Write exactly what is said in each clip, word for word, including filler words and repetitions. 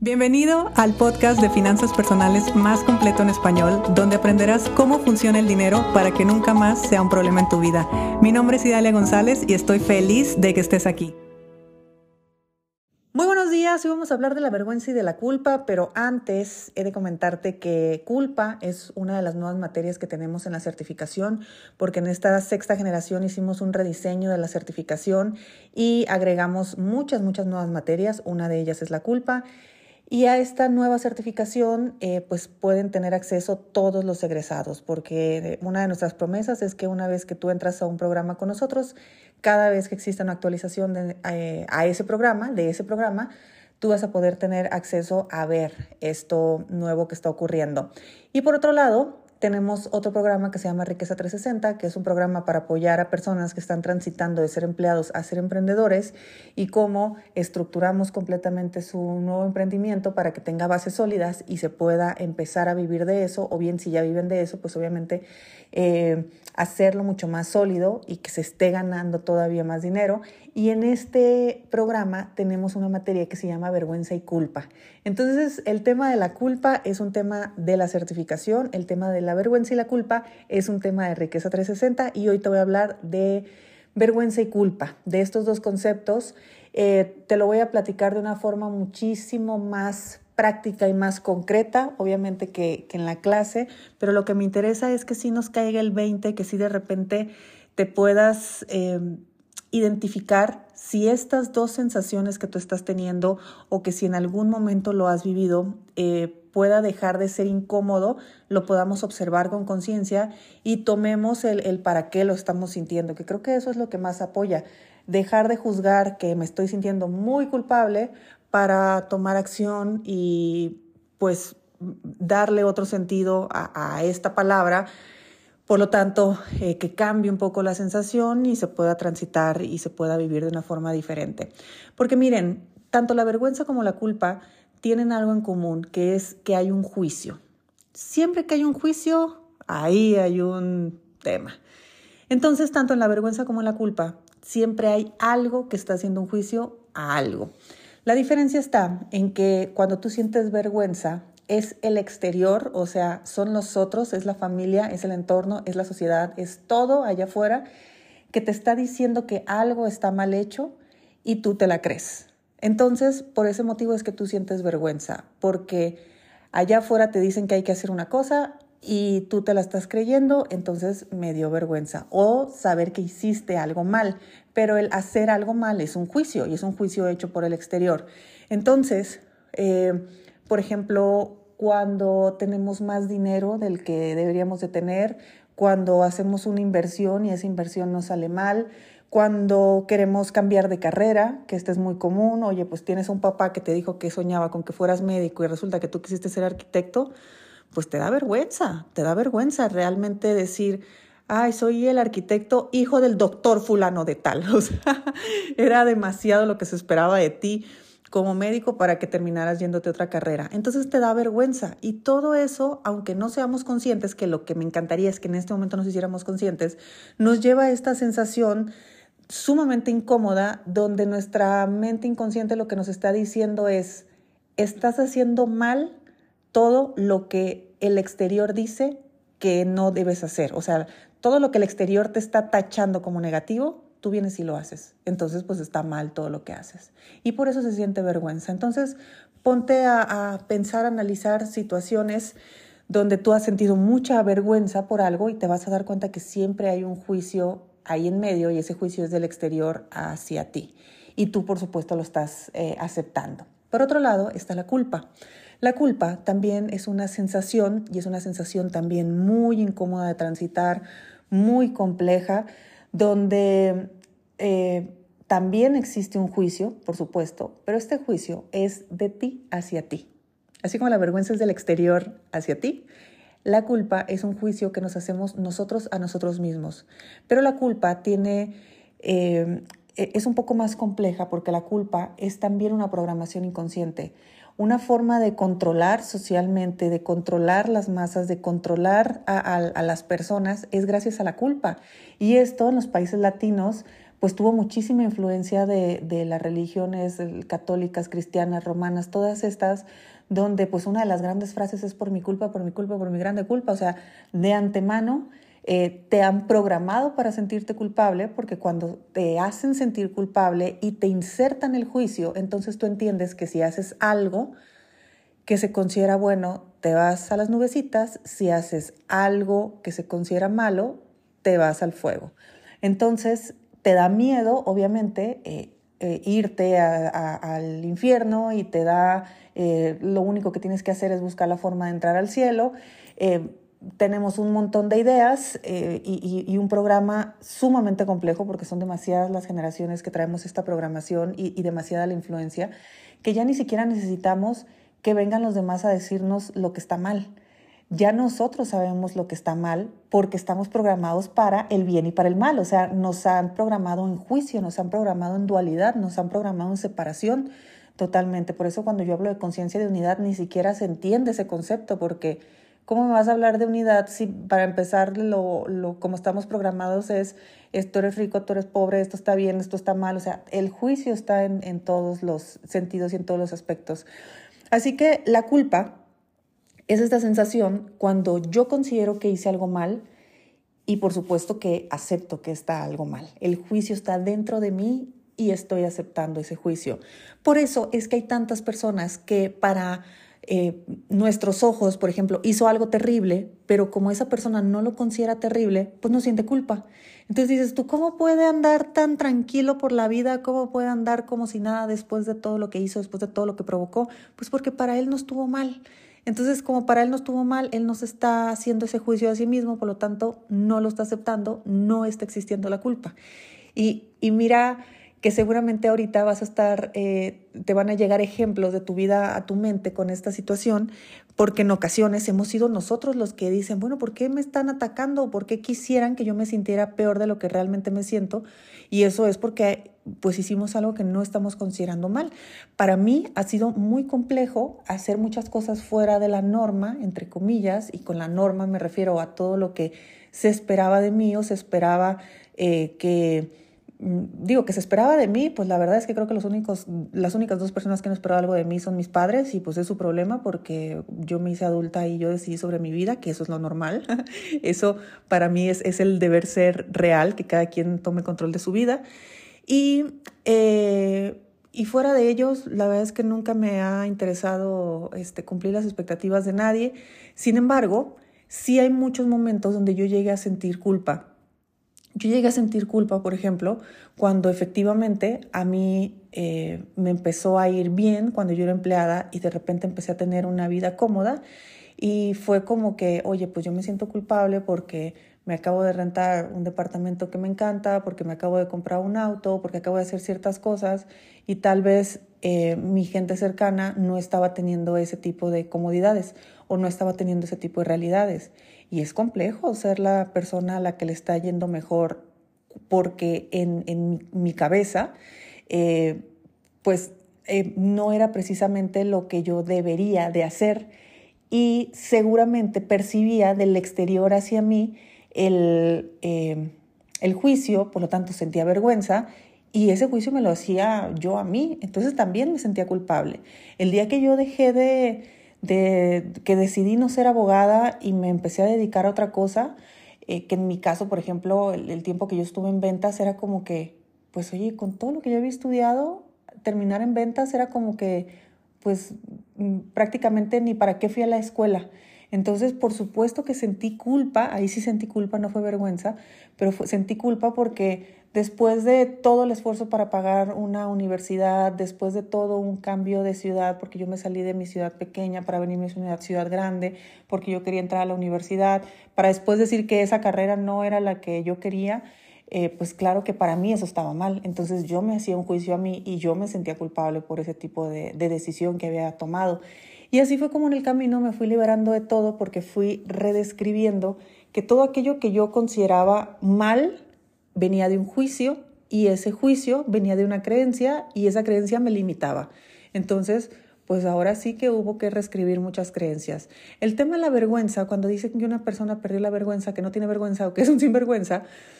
Bienvenido al podcast de finanzas personales más completo en español, donde aprenderás cómo funciona el dinero para que nunca más sea un problema en tu vida. Mi nombre es Idalia González y estoy feliz de que estés aquí. Muy buenos días, hoy vamos a hablar de la vergüenza y de la culpa, pero antes he de comentarte que culpa es una de las nuevas materias que tenemos en la certificación, porque en esta sexta generación hicimos un rediseño de la certificación y agregamos muchas, muchas nuevas materias. Una de ellas es la culpa. Y a esta nueva certificación eh, pues pueden tener acceso todos los egresados, porque una de nuestras promesas es que una vez que tú entras a un programa con nosotros, cada vez que exista una actualización de, eh, a ese programa, de ese programa, tú vas a poder tener acceso a ver esto nuevo que está ocurriendo. Y por otro lado, tenemos otro programa que se llama Riqueza trescientos sesenta, que es un programa para apoyar a personas que están transitando de ser empleados a ser emprendedores y cómo estructuramos completamente su nuevo emprendimiento para que tenga bases sólidas y se pueda empezar a vivir de eso, o bien si ya viven de eso, pues obviamente eh, hacerlo mucho más sólido y que se esté ganando todavía más dinero. Y en este programa tenemos una materia que se llama vergüenza y culpa. Entonces, el tema de la culpa es un tema de la certificación, el tema de la vergüenza y la culpa es un tema de Riqueza trescientos sesenta y hoy te voy a hablar de vergüenza y culpa, de estos dos conceptos. Eh, te lo voy a platicar de una forma muchísimo más práctica y más concreta, obviamente que, que en la clase, pero lo que me interesa es que sí nos caiga el veinte, que sí de repente te puedas eh, identificar si estas dos sensaciones que tú estás teniendo o que si en algún momento lo has vivido eh, pueda dejar de ser incómodo, lo podamos observar con conciencia y tomemos el, el para qué lo estamos sintiendo, que creo que eso es lo que más apoya. Dejar de juzgar que me estoy sintiendo muy culpable para tomar acción y pues darle otro sentido a, a esta palabra. Por lo tanto, eh, que cambie un poco la sensación y se pueda transitar y se pueda vivir de una forma diferente. Porque miren, tanto la vergüenza como la culpa tienen algo en común, que es que hay un juicio. Siempre que hay un juicio, ahí hay un tema. Entonces, tanto en la vergüenza como en la culpa, siempre hay algo que está haciendo un juicio a algo. La diferencia está en que cuando tú sientes vergüenza, es el exterior, o sea, son los otros, es la familia, es el entorno, es la sociedad, es todo allá afuera que te está diciendo que algo está mal hecho y tú te la crees. Entonces, por ese motivo es que tú sientes vergüenza, porque allá afuera te dicen que hay que hacer una cosa y tú te la estás creyendo, entonces me dio vergüenza. O saber que hiciste algo mal, pero el hacer algo mal es un juicio y es un juicio hecho por el exterior. Entonces, eh, por ejemplo, cuando tenemos más dinero del que deberíamos de tener, cuando hacemos una inversión y esa inversión nos sale mal, cuando queremos cambiar de carrera, que este es muy común, oye, pues tienes un papá que te dijo que soñaba con que fueras médico y resulta que tú quisiste ser arquitecto, pues te da vergüenza, te da vergüenza realmente decir, ay, soy el arquitecto hijo del doctor fulano de tal. O sea, era demasiado lo que se esperaba de ti como médico para que terminaras yéndote a otra carrera. Entonces te da vergüenza y todo eso, aunque no seamos conscientes, que lo que me encantaría es que en este momento nos hiciéramos conscientes, nos lleva a esta sensación sumamente incómoda donde nuestra mente inconsciente lo que nos está diciendo es, estás haciendo mal todo lo que el exterior dice que no debes hacer. O sea, todo lo que el exterior te está tachando como negativo, tú vienes y lo haces. Entonces, pues está mal todo lo que haces. Y por eso se siente vergüenza. Entonces, ponte a, a pensar, a analizar situaciones donde tú has sentido mucha vergüenza por algo y te vas a dar cuenta que siempre hay un juicio ahí en medio y ese juicio es del exterior hacia ti. Y tú, por supuesto, lo estás eh, aceptando. Por otro lado, está la culpa. La culpa también es una sensación y es una sensación también muy incómoda de transitar, muy compleja, donde eh, también existe un juicio, por supuesto, pero este juicio es de ti hacia ti. Así como la vergüenza es del exterior hacia ti, la culpa es un juicio que nos hacemos nosotros a nosotros mismos. Pero la culpa tiene, eh, es un poco más compleja porque la culpa es también una programación inconsciente, una forma de controlar socialmente, de controlar las masas, de controlar a, a, a las personas, es gracias a la culpa. Y esto en los países latinos pues tuvo muchísima influencia de, de las religiones católicas, cristianas, romanas, todas estas, donde pues una de las grandes frases es por mi culpa, por mi culpa, por mi grande culpa. O sea, de antemano eh, te han programado para sentirte culpable, porque cuando te hacen sentir culpable y te insertan el juicio, entonces tú entiendes que si haces algo que se considera bueno, te vas a las nubecitas; si haces algo que se considera malo, te vas al fuego. Entonces te da miedo, obviamente, eh, eh, irte a, a, al infierno, y te da, eh, lo único que tienes que hacer es buscar la forma de entrar al cielo. Eh, tenemos un montón de ideas eh, y, y un programa sumamente complejo, porque son demasiadas las generaciones que traemos esta programación y, y demasiada la influencia, que ya ni siquiera necesitamos que vengan los demás a decirnos lo que está mal. Ya nosotros sabemos lo que está mal, porque estamos programados para el bien y para el mal. O sea, nos han programado en juicio, nos han programado en dualidad, nos han programado en separación totalmente. Por eso cuando yo hablo de conciencia de unidad, ni siquiera se entiende ese concepto, porque ¿cómo me vas a hablar de unidad si para empezar lo, lo como estamos programados es, es tú eres rico, tú eres pobre, esto está bien, esto está mal? O sea, el juicio está en, en todos los sentidos y en todos los aspectos. Así que la culpa es esta sensación cuando yo considero que hice algo mal, y por supuesto que acepto que está algo mal. El juicio está dentro de mí y estoy aceptando ese juicio. Por eso es que hay tantas personas que para eh, nuestros ojos, por ejemplo, hizo algo terrible, pero como esa persona no lo considera terrible, pues no siente culpa. Entonces dices tú, ¿cómo puede andar tan tranquilo por la vida? ¿Cómo puede andar como si nada después de todo lo que hizo, después de todo lo que provocó? Pues porque para él no estuvo mal. Entonces, como para él no estuvo mal, él no se está haciendo ese juicio a sí mismo, por lo tanto, no lo está aceptando, no está existiendo la culpa. Y, y mira que seguramente ahorita vas a estar, eh, te van a llegar ejemplos de tu vida a tu mente con esta situación, porque en ocasiones hemos sido nosotros los que dicen, bueno, ¿por qué me están atacando? ¿Por qué quisieran que yo me sintiera peor de lo que realmente me siento? Y eso es porque pues hicimos algo que no estamos considerando mal. Para mí ha sido muy complejo hacer muchas cosas fuera de la norma, entre comillas, y con la norma me refiero a todo lo que se esperaba de mí o se esperaba eh, que... Digo que se esperaba de mí, pues la verdad es que creo que los únicos, las únicas dos personas que no esperaban algo de mí son mis padres, y pues es su problema, porque yo me hice adulta y yo decidí sobre mi vida, que eso es lo normal. Eso para mí es, es el deber ser real, que cada quien tome control de su vida. Y, eh, y fuera de ellos, la verdad es que nunca me ha interesado este, cumplir las expectativas de nadie. Sin embargo, sí hay muchos momentos donde yo llegué a sentir culpa. Yo llegué a sentir culpa, por ejemplo, cuando efectivamente a mí eh, me empezó a ir bien cuando yo era empleada y de repente empecé a tener una vida cómoda, y fue como que, oye, pues yo me siento culpable porque me acabo de rentar un departamento que me encanta, porque me acabo de comprar un auto, porque acabo de hacer ciertas cosas, y tal vez eh, mi gente cercana no estaba teniendo ese tipo de comodidades o no estaba teniendo ese tipo de realidades. Y es complejo ser la persona a la que le está yendo mejor, porque en, en mi, mi cabeza, eh, pues eh, no era precisamente lo que yo debería de hacer, y seguramente percibía del exterior hacia mí el, eh, el juicio, por lo tanto sentía vergüenza, y ese juicio me lo hacía yo a mí, entonces también me sentía culpable. El día que yo dejé de, de que decidí no ser abogada y me empecé a dedicar a otra cosa, eh, que en mi caso, por ejemplo, el, el tiempo que yo estuve en ventas era como que, pues oye, con todo lo que yo había estudiado, terminar en ventas era como que, pues prácticamente ni para qué fui a la escuela. Entonces, por supuesto que sentí culpa, ahí sí sentí culpa, no fue vergüenza, pero fue, sentí culpa porque después de todo el esfuerzo para pagar una universidad, después de todo un cambio de ciudad, porque yo me salí de mi ciudad pequeña para venirme a una ciudad grande, porque yo quería entrar a la universidad, para después decir que esa carrera no era la que yo quería, Eh, pues claro que para mí eso estaba mal. Entonces yo me hacía un juicio a mí y yo me sentía culpable por ese tipo de, de decisión que había tomado. Y así fue como en el camino me fui liberando de todo, porque fui redescribiendo que todo aquello que yo consideraba mal venía de un juicio, y ese juicio venía de una creencia, y esa creencia me limitaba. Entonces, pues ahora sí que hubo que reescribir muchas creencias. El tema de la vergüenza, cuando dicen que una persona perdió la vergüenza, que no tiene vergüenza o que es un sinvergüenza,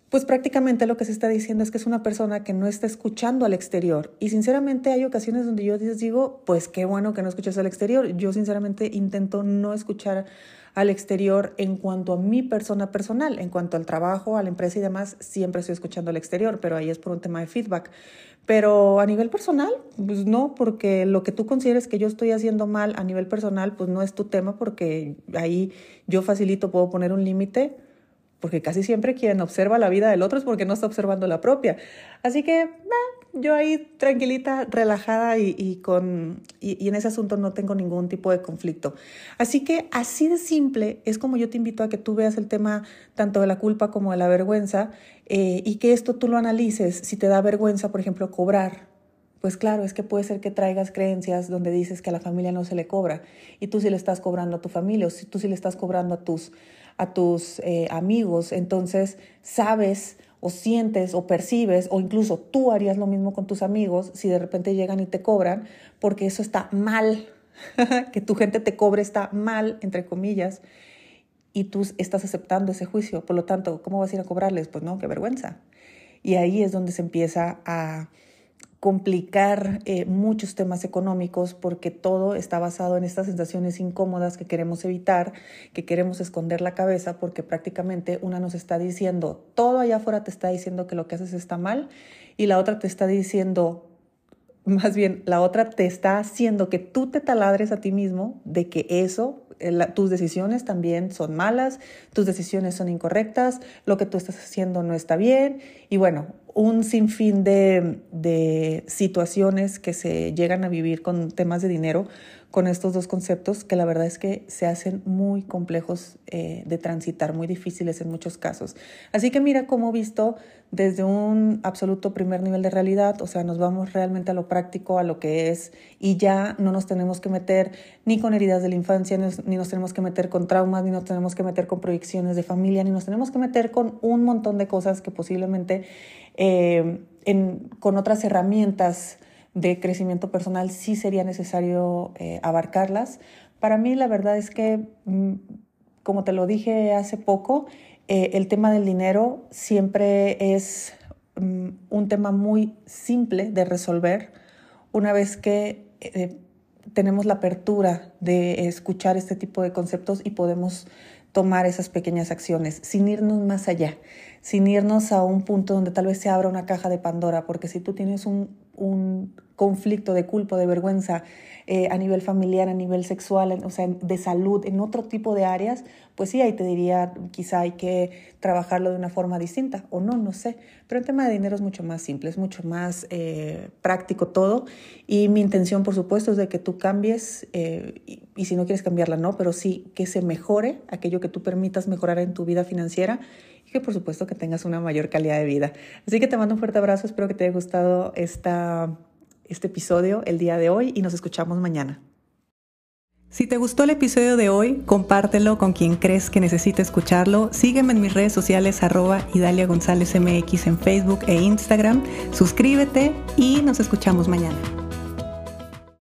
pues prácticamente lo que se está diciendo es que es una persona que no está escuchando al exterior. Y sinceramente hay ocasiones donde yo les digo, pues qué bueno que no escuches al exterior. Yo sinceramente intento no escuchar al exterior en cuanto a mi persona personal, en cuanto al trabajo, a la empresa y demás, siempre estoy escuchando al exterior, pero ahí es por un tema de feedback. Pero a nivel personal, pues no, porque lo que tú consideres que yo estoy haciendo mal a nivel personal, pues no es tu tema, porque ahí yo facilito, puedo poner un límite, porque casi siempre quien observa la vida del otro es porque no está observando la propia. Así que eh, yo ahí tranquilita, relajada y, y, con, y, y en ese asunto no tengo ningún tipo de conflicto. Así que así de simple es como yo te invito a que tú veas el tema tanto de la culpa como de la vergüenza eh, y que esto tú lo analices. Si te da vergüenza, por ejemplo, cobrar, pues claro, es que puede ser que traigas creencias donde dices que a la familia no se le cobra y tú sí le estás cobrando a tu familia o si tú sí le estás cobrando a tus a tus eh, amigos, entonces sabes o sientes o percibes o incluso tú harías lo mismo con tus amigos si de repente llegan y te cobran, porque eso está mal, que tu gente te cobre está mal, entre comillas, y tú estás aceptando ese juicio. Por lo tanto, ¿cómo vas a ir a cobrarles? Pues no, qué vergüenza. Y ahí es donde se empieza a complicar eh, muchos temas económicos porque todo está basado en estas sensaciones incómodas que queremos evitar, que queremos esconder la cabeza porque prácticamente una nos está diciendo, todo allá afuera te está diciendo que lo que haces está mal y la otra te está diciendo, más bien la otra te está haciendo que tú te taladres a ti mismo de que eso, la, tus decisiones también son malas, tus decisiones son incorrectas, lo que tú estás haciendo no está bien y bueno, un sinfín de, de situaciones que se llegan a vivir con temas de dinero, con estos dos conceptos que la verdad es que se hacen muy complejos eh, de transitar, muy difíciles en muchos casos. Así que mira cómo visto desde un absoluto primer nivel de realidad, o sea, nos vamos realmente a lo práctico, a lo que es, y ya no nos tenemos que meter ni con heridas de la infancia, ni nos tenemos que meter con traumas, ni nos tenemos que meter con proyecciones de familia, ni nos tenemos que meter con un montón de cosas que posiblemente eh, en, con otras herramientas de crecimiento personal sí sería necesario eh, abarcarlas. Para mí la verdad es que, como te lo dije hace poco, eh, el tema del dinero siempre es um, un tema muy simple de resolver una vez que eh, tenemos la apertura de escuchar este tipo de conceptos y podemos tomar esas pequeñas acciones sin irnos más allá, sin irnos a un punto donde tal vez se abra una caja de Pandora, porque si tú tienes un, un conflicto de culpa, de vergüenza eh, a nivel familiar, a nivel sexual, en, o sea, de salud, en otro tipo de áreas, pues sí, ahí te diría, quizá hay que trabajarlo de una forma distinta, o no, no sé. Pero el tema de dinero es mucho más simple, es mucho más eh, práctico todo, y mi intención, por supuesto, es de que tú cambies, eh, y, y si no quieres cambiarla, no, pero sí que se mejore aquello que tú permitas mejorar en tu vida financiera, y que por supuesto que tengas una mayor calidad de vida. Así que te mando un fuerte abrazo, espero que te haya gustado esta, este episodio el día de hoy y nos escuchamos mañana. Si te gustó el episodio de hoy, compártelo con quien crees que necesite escucharlo. Sígueme en mis redes sociales arroba Idalia González M X en Facebook e Instagram. Suscríbete y nos escuchamos mañana.